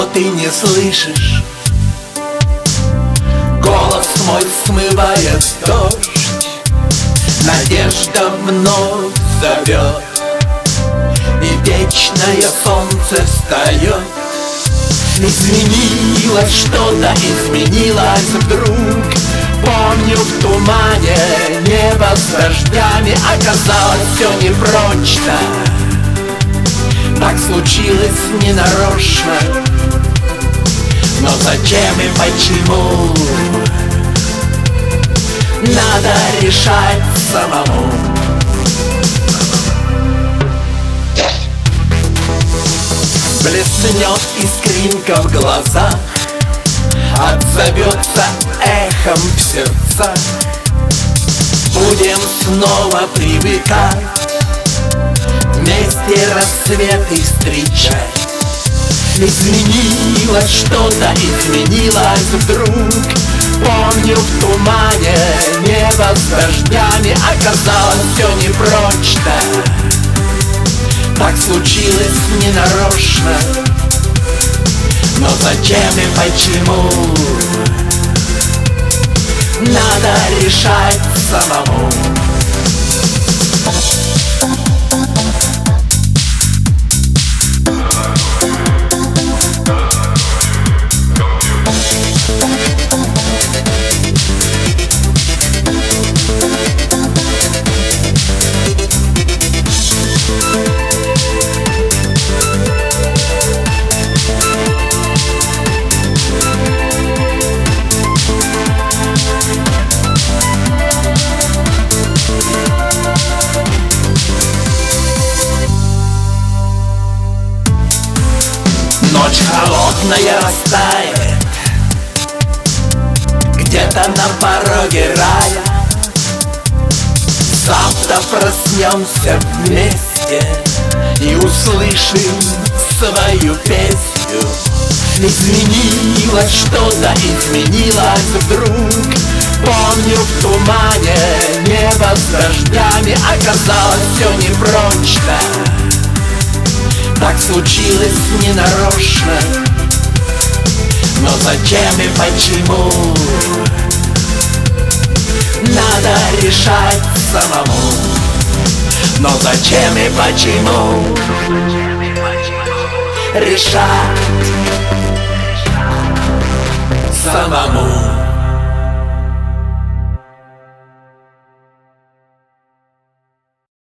ты не слышишь. Голос мой смывает дождь, надежда вновь зовет, и вечное солнце встает. Изменилось что-то, изменилось вдруг. Помню, в тумане небо с дождями оказалось все непрочно. Так случилось ненарочно. Но зачем и почему надо решать самому. Блеснет искринка в глазах, отзовется эхом в сердцах. Будем снова привыкать, вместе рассветы встречать. Изменилось что-то, изменилось вдруг. Помню, в тумане небо с дождями оказалось все непрочно. Так случилось ненарочно. Но зачем и почему надо решать самому. Ночь холодная растает где-то на пороге рая. Завтра проснемся вместе и услышим свою песню. Изменилось что-то, изменилось вдруг. Помню, в тумане небо с дождями оказалось все непрочно. Так случилось ненарочно. Но зачем и почему надо решать самому. Но зачем и почему решать